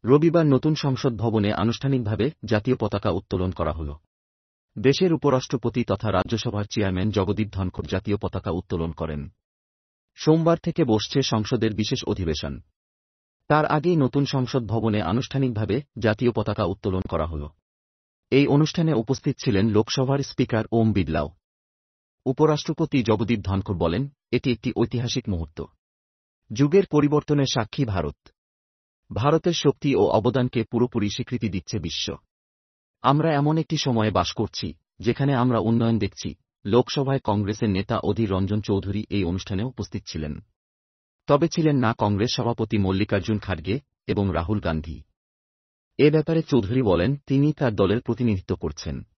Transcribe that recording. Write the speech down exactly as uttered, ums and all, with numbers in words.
রবিবার নতুন সংসদ ভবনে আনুষ্ঠানিকভাবে জাতীয় পতাকা উত্তোলন করা হল। দেশের উপরাষ্ট্রপতি তথা রাজ্যসভার চেয়ারম্যান জগদীপ ধনখড় জাতীয় পতাকা উত্তোলন করেন। সোমবার থেকে বসছে সংসদের বিশেষ অধিবেশন। তার আগেই নতুন সংসদ ভবনে আনুষ্ঠানিকভাবে জাতীয় পতাকা উত্তোলন করা হল। এই অনুষ্ঠানে উপস্থিত ছিলেন লোকসভার স্পিকার ওম বিড়লাও। উপরাষ্ট্রপতি জগদীপ ধনখড় বলেন, এটি একটি ঐতিহাসিক মুহূর্ত। যুগের পরিবর্তনের সাক্ষী ভারত। ভারতের শক্তি ও অবদানকে পুরোপুরি স্বীকৃতি দিচ্ছে বিশ্ব। আমরা এমন একটি সময়ে বাস করছি যেখানে আমরা উন্নয়ন দেখছি। লোকসভায় কংগ্রেসের নেতা অধীর রঞ্জন চৌধুরী এই অনুষ্ঠানে উপস্থিত ছিলেন। তবে ছিলেন না কংগ্রেস সভাপতি মল্লিকার্জুন খাড়গে এবং রাহুল গান্ধী। এ ব্যাপারে চৌধুরী বলেন, তিনি তার দলের প্রতিনিধিত্ব করছেন।